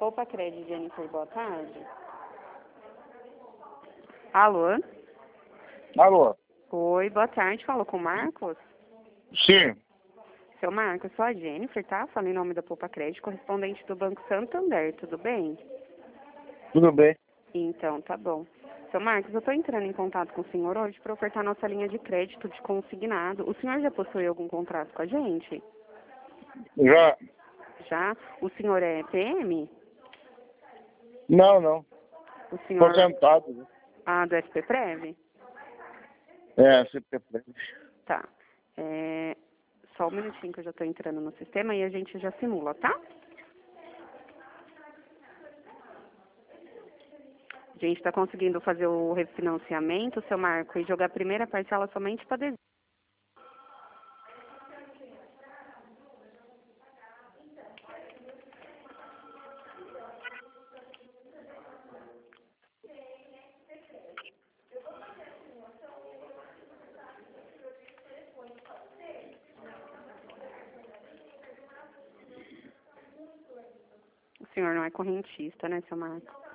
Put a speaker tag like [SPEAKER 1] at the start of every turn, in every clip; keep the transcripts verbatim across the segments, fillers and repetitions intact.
[SPEAKER 1] Poupa Crédito, Jennifer, boa tarde. Alô?
[SPEAKER 2] Alô?
[SPEAKER 1] Oi, boa tarde. Falou com o Marcos?
[SPEAKER 2] Sim.
[SPEAKER 1] Seu Marcos, sou a Jennifer, tá? Falo em nome da Poupa Crédito, correspondente do Banco Santander, tudo bem?
[SPEAKER 2] Tudo bem.
[SPEAKER 1] Então, tá bom. Seu Marcos, eu tô entrando em contato com o senhor hoje para ofertar nossa linha de crédito de consignado. O senhor já possui algum contrato com a gente?
[SPEAKER 2] Já?
[SPEAKER 1] Já? O senhor é P M?
[SPEAKER 2] Não, não.
[SPEAKER 1] O senhor...
[SPEAKER 2] Aposentado. Né?
[SPEAKER 1] Ah, do S P Prev?
[SPEAKER 2] É, C P P.
[SPEAKER 1] Tá. É... Só um minutinho que eu já tô entrando no sistema e a gente já simula, tá? A gente está conseguindo fazer o refinanciamento, seu Marco, e jogar a primeira parcela somente para dezembro. O senhor não é correntista, né, seu Marco?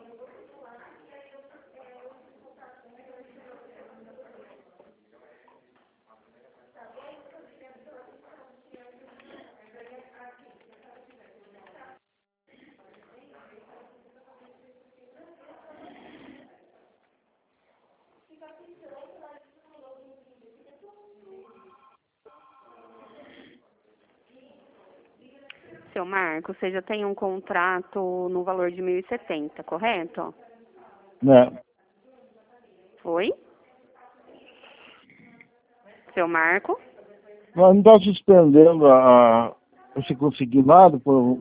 [SPEAKER 1] Seu Marco, você já tem um contrato no valor de mil e setenta, correto?
[SPEAKER 2] Não.
[SPEAKER 1] Foi? Seu Marco?
[SPEAKER 2] Mas não está suspendendo a, a, esse consignado por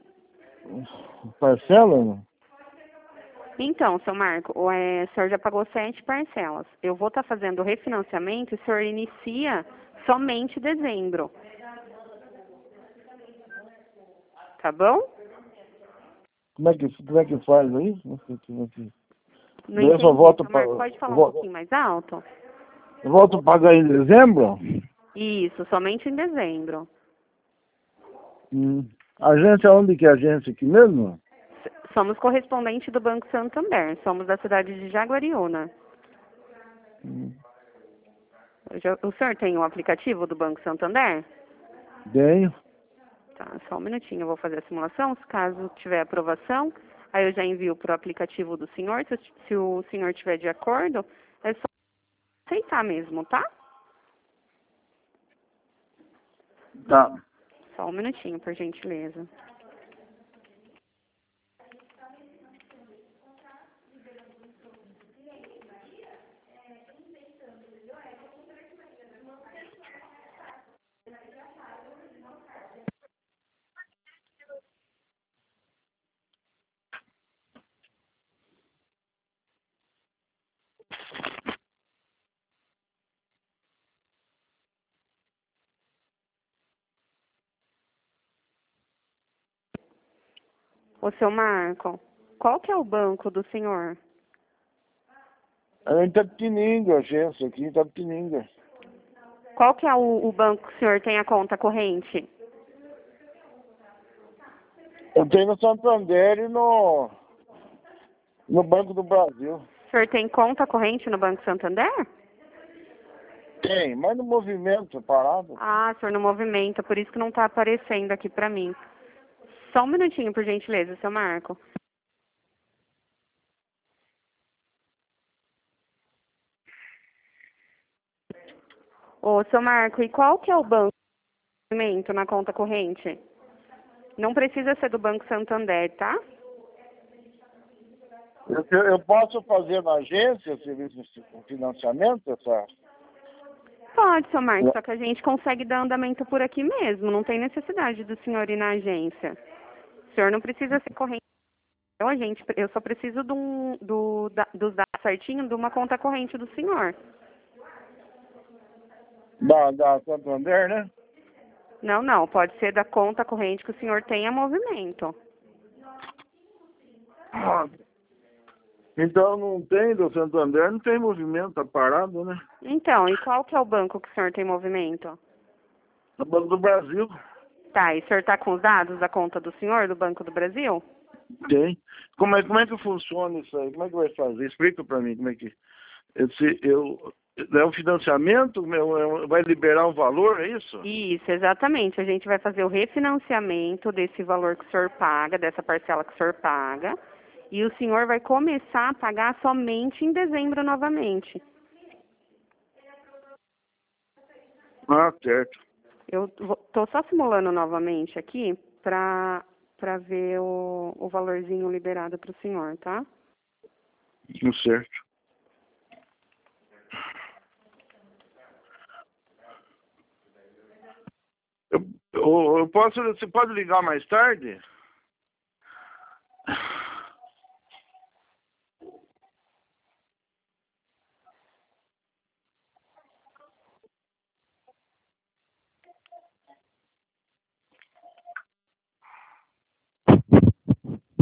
[SPEAKER 2] parcela, não?
[SPEAKER 1] Então, seu Marco, o, é, o senhor já pagou sete parcelas. Eu vou estar fazendo o refinanciamento e o senhor inicia somente em dezembro. Tá bom?
[SPEAKER 2] Como é que, como é que faz isso? Não sei como é que...
[SPEAKER 1] Não
[SPEAKER 2] Eu só
[SPEAKER 1] entendi,
[SPEAKER 2] volto
[SPEAKER 1] seu
[SPEAKER 2] para...
[SPEAKER 1] Marco. Pode falar um
[SPEAKER 2] Volto,
[SPEAKER 1] pouquinho mais alto?
[SPEAKER 2] eu volto a pagar em dezembro?
[SPEAKER 1] Isso, somente em dezembro.
[SPEAKER 2] Hum. Agência, onde que é a agência? Aqui mesmo?
[SPEAKER 1] S- Somos correspondente do Banco Santander. Somos da cidade de Jaguariúna.
[SPEAKER 2] Hum.
[SPEAKER 1] Já- O senhor tem o aplicativo do Banco Santander?
[SPEAKER 2] Tenho.
[SPEAKER 1] Tá, só um minutinho, eu vou fazer a simulação. Se caso tiver aprovação, aí eu já envio para o aplicativo do senhor. Se, se o senhor tiver de acordo, é só aceitar mesmo, tá?
[SPEAKER 2] Tá.
[SPEAKER 1] Só um minutinho, por gentileza. Ô, seu Marco, qual que é o banco do senhor?
[SPEAKER 2] É em Itapetininga, a agência aqui em Itapetininga.
[SPEAKER 1] Qual que é o, o banco que o senhor tem a conta corrente?
[SPEAKER 2] Eu tenho no Santander e no, no Banco do Brasil.
[SPEAKER 1] O senhor tem conta corrente no Banco Santander?
[SPEAKER 2] Tem, mas no movimento, parado.
[SPEAKER 1] Ah, o senhor não movimenta, por isso que não está aparecendo aqui para mim. Só um minutinho, por gentileza, seu Marco. Ô, seu Marco, e qual que é o banco de movimento na conta corrente? Não precisa ser do Banco Santander, tá?
[SPEAKER 2] Eu, eu- eu posso fazer na agência serviço de financiamento, essa?
[SPEAKER 1] Pode, seu Marco, só que a gente consegue dar andamento por aqui mesmo. Não tem necessidade do senhor ir na agência. O senhor não precisa ser corrente. Eu, a gente, eu só preciso de um, do, da, dos dados certinho de uma conta corrente do senhor.
[SPEAKER 2] Da, da Santander, né?
[SPEAKER 1] Não, não. Pode ser da conta corrente que o senhor tenha movimento.
[SPEAKER 2] Ah, então não tem do Santander, não tem movimento, tá parado, né?
[SPEAKER 1] Então, e qual que é o banco que o senhor tem movimento?
[SPEAKER 2] No Banco do Brasil.
[SPEAKER 1] Tá, e o senhor tá com os dados da conta do senhor, do Banco do Brasil?
[SPEAKER 2] Tem. Como é, como é que funciona isso aí? Como é que vai fazer? Explica para mim como é que... Esse, eu, é um financiamento? Meu, vai liberar um valor, é isso?
[SPEAKER 1] Isso, exatamente. A gente vai fazer o refinanciamento desse valor que o senhor paga, dessa parcela que o senhor paga, e o senhor vai começar a pagar somente em dezembro novamente.
[SPEAKER 2] Ah, certo.
[SPEAKER 1] Eu estou só simulando novamente aqui para para ver o, o valorzinho liberado para o senhor, tá?
[SPEAKER 2] Certo. Eu, eu, eu posso, você pode ligar mais tarde?